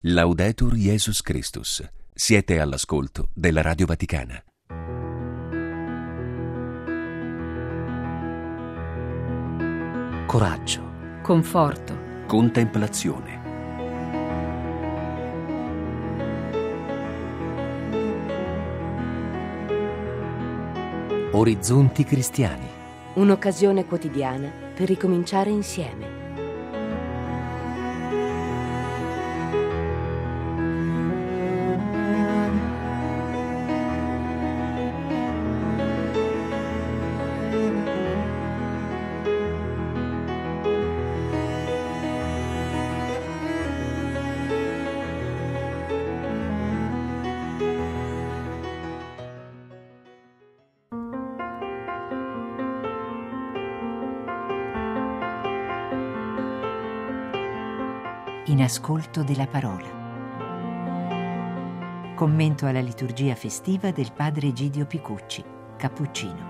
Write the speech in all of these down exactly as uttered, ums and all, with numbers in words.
Laudetur Jesus Christus. Siete all'ascolto della Radio Vaticana. Coraggio, conforto, Contemplazione. orizzonti cristiani. un'occasione quotidiana per ricominciare insieme. In ascolto della parola. Commento alla liturgia festiva del padre Egidio Picucci, cappuccino.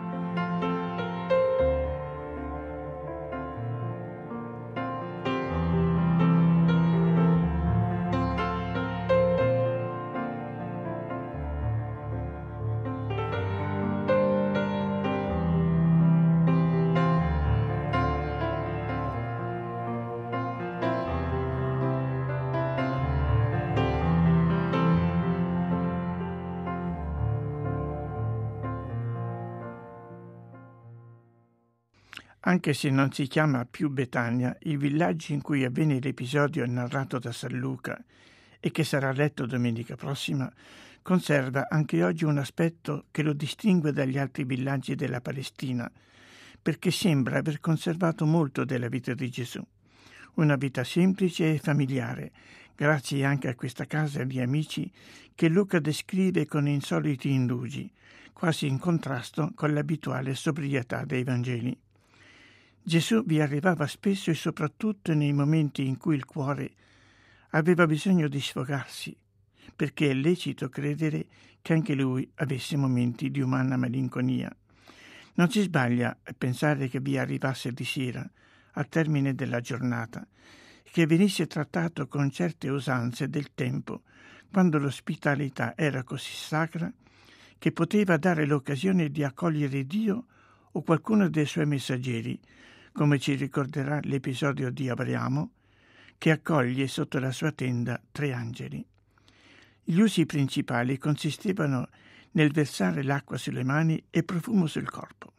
Anche se non si chiama più Betania, il villaggio in cui avvenne l'episodio narrato da San Luca e che sarà letto domenica prossima, conserva anche oggi un aspetto che lo distingue dagli altri villaggi della Palestina, perché sembra aver conservato molto della vita di Gesù. Una vita semplice e familiare, grazie anche a questa casa di amici che Luca descrive con insoliti indugi, quasi in contrasto con l'abituale sobrietà dei Vangeli. Gesù vi arrivava spesso e soprattutto nei momenti in cui il cuore aveva bisogno di sfogarsi, perché è lecito credere che anche lui avesse momenti di umana malinconia. Non si sbaglia a pensare che vi arrivasse di sera, al termine della giornata, che venisse trattato con certe usanze del tempo, quando l'ospitalità era così sacra che poteva dare l'occasione di accogliere Dio o qualcuno dei suoi messaggeri, come ci ricorderà l'episodio di Abramo, che accoglie sotto la sua tenda tre angeli. Gli usi principali consistevano nel versare l'acqua sulle mani e profumo sul corpo.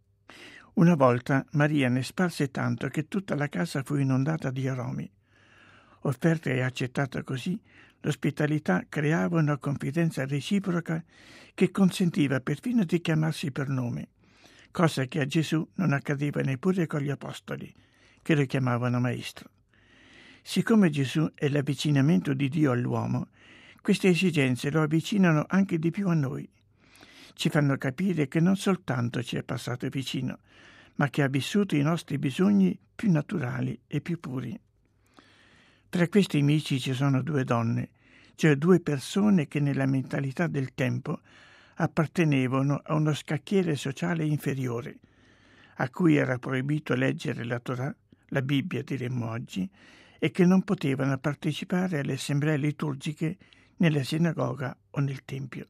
Una volta Maria ne sparse tanto che tutta la casa fu inondata di aromi. Offerta e accettata così, l'ospitalità creava una confidenza reciproca che consentiva perfino di chiamarsi per nome, cosa che a Gesù non accadeva neppure con gli apostoli, che lo chiamavano maestro. Siccome Gesù è l'avvicinamento di Dio all'uomo, queste esigenze lo avvicinano anche di più a noi. Ci fanno capire che non soltanto ci è passato vicino, ma che ha vissuto i nostri bisogni più naturali e più puri. Tra questi amici ci sono due donne, cioè due persone che nella mentalità del tempo appartenevano a uno scacchiere sociale inferiore, a cui era proibito leggere la Torah, la Bibbia diremmo oggi, e che non potevano partecipare alle assemblee liturgiche nella sinagoga o nel Tempio.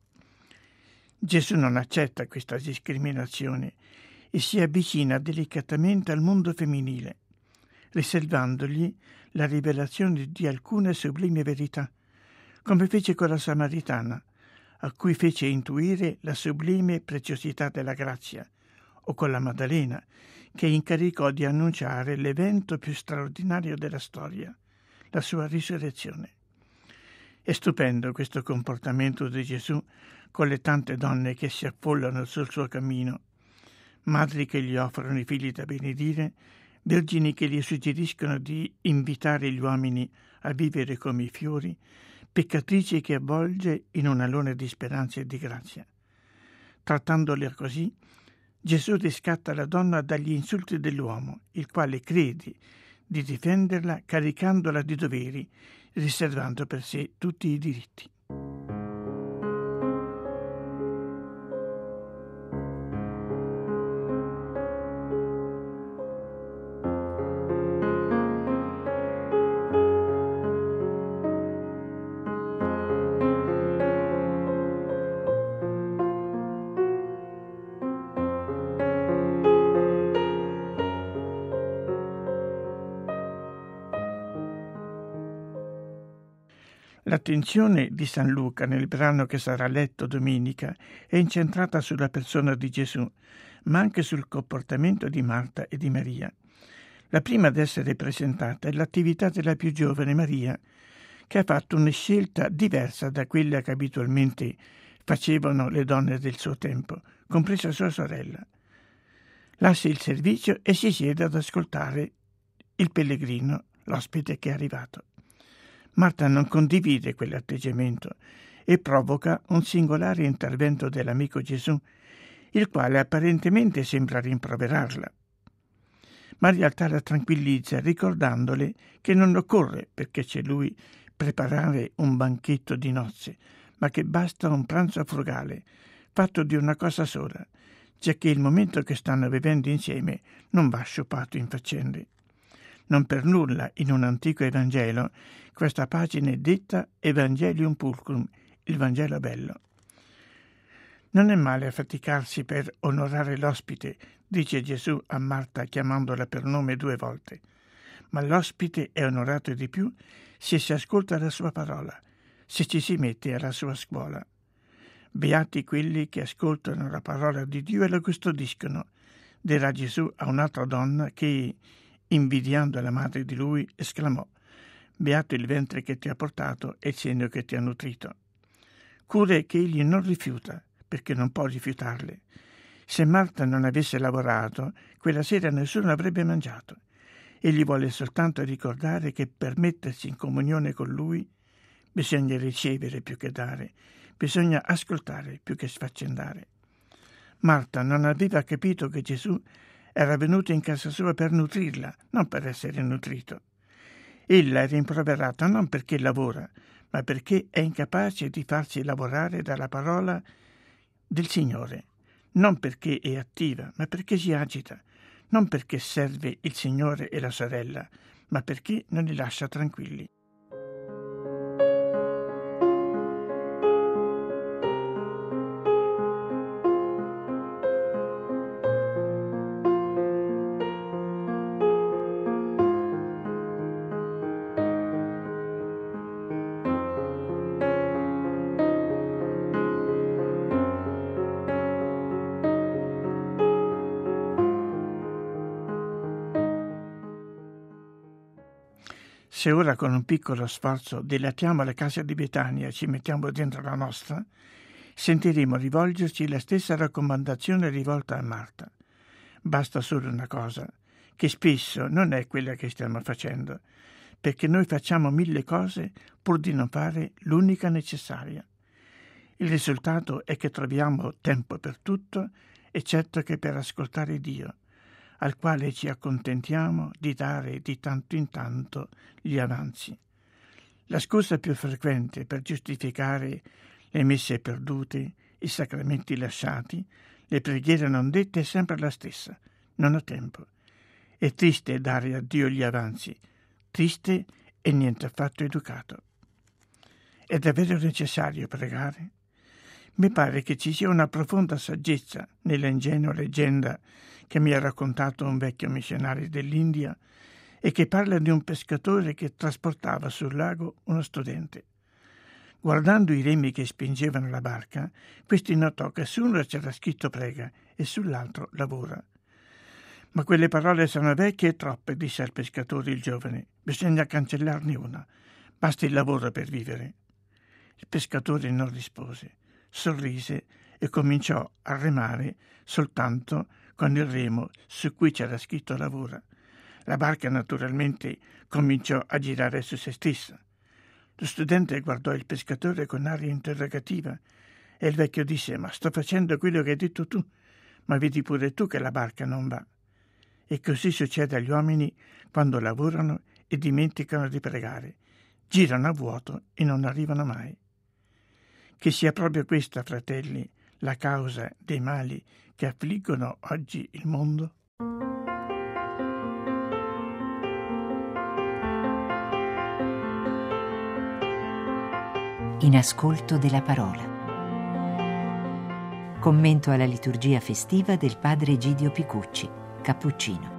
Gesù non accetta questa discriminazione e si avvicina delicatamente al mondo femminile, riservandogli la rivelazione di alcune sublimi verità, come fece con la Samaritana, a cui fece intuire la sublime preziosità della grazia, o con la Maddalena, che incaricò di annunciare l'evento più straordinario della storia, la sua risurrezione. È stupendo questo comportamento di Gesù con le tante donne che si affollano sul suo cammino, madri che gli offrono i figli da benedire, vergini che gli suggeriscono di invitare gli uomini a vivere come i fiori, peccatrici che avvolge in un alone di speranza e di grazia. Trattandole così, Gesù riscatta la donna dagli insulti dell'uomo, il quale crede di difenderla caricandola di doveri, riservando per sé tutti i diritti. L'attenzione di San Luca nel brano che sarà letto domenica è incentrata sulla persona di Gesù, ma anche sul comportamento di Marta e di Maria. La prima ad essere presentata è l'attività della più giovane Maria, che ha fatto una scelta diversa da quella che abitualmente facevano le donne del suo tempo, compresa sua sorella. Lascia il servizio e si siede ad ascoltare il pellegrino, l'ospite che è arrivato. Marta non condivide quell'atteggiamento e provoca un singolare intervento dell'amico Gesù, il quale apparentemente sembra rimproverarla. Ma in realtà la tranquillizza ricordandole che non occorre, perché c'è lui, preparare un banchetto di nozze, ma che basta un pranzo frugale, fatto di una cosa sola, giacché il momento che stanno vivendo insieme non va sciupato in faccende. Non per nulla in un antico Evangelo questa pagina è detta Evangelium Pulcrum, il Vangelo bello. Non è male affaticarsi per onorare l'ospite, dice Gesù a Marta chiamandola per nome due volte, ma l'ospite è onorato di più se si ascolta la sua parola, se ci si mette alla sua scuola. Beati quelli che ascoltano la parola di Dio e la custodiscono, dirà Gesù a un'altra donna che, invidiando la madre di lui, esclamò: beato il ventre che ti ha portato e il seno che ti ha nutrito. Cure che egli non rifiuta, perché non può rifiutarle. Se Marta non avesse lavorato, quella sera nessuno avrebbe mangiato. Egli vuole soltanto ricordare che per mettersi in comunione con lui bisogna ricevere più che dare, bisogna ascoltare più che sfaccendare. Marta non aveva capito che Gesù era venuto in casa sua per nutrirla, non per essere nutrito. Ella è rimproverata non perché lavora, ma perché è incapace di farsi lavorare dalla parola del Signore, non perché è attiva, ma perché si agita, non perché serve il Signore e la sorella, ma perché non li lascia tranquilli. Se ora con un piccolo sforzo dilatiamo la casa di Betania e ci mettiamo dentro la nostra, sentiremo rivolgerci la stessa raccomandazione rivolta a Marta. Basta solo una cosa, che spesso non è quella che stiamo facendo, perché noi facciamo mille cose pur di non fare l'unica necessaria. Il risultato è che troviamo tempo per tutto, eccetto che per ascoltare Dio, al quale ci accontentiamo di dare di tanto in tanto gli avanzi. La scusa più frequente per giustificare le messe perdute, i sacramenti lasciati, le preghiere non dette è sempre la stessa: non ho tempo. È triste dare a Dio gli avanzi, triste e niente affatto educato. È davvero necessario pregare? Mi pare che ci sia una profonda saggezza nella ingenua leggenda che mi ha raccontato un vecchio missionario dell'India e che parla di un pescatore che trasportava sul lago uno studente. Guardando i remi che spingevano la barca, questi notò che su uno c'era scritto prega e sull'altro lavora. Ma quelle parole sono vecchie e troppe, disse al pescatore il giovane. Bisogna cancellarne una. Basta il lavoro per vivere. Il pescatore non rispose, sorrise e cominciò a remare soltanto con il remo su cui c'era scritto lavora. La barca naturalmente cominciò a girare su se stessa. Lo studente guardò il pescatore con aria interrogativa e il vecchio disse: ma sto facendo quello che hai detto tu, ma vedi pure tu che la barca non va. E così succede agli uomini quando lavorano e dimenticano di pregare. Girano a vuoto e non arrivano mai. Che sia proprio questa, fratelli, la causa dei mali che affliggono oggi il mondo? In ascolto della parola. Commento alla liturgia festiva del padre Egidio Picucci, cappuccino.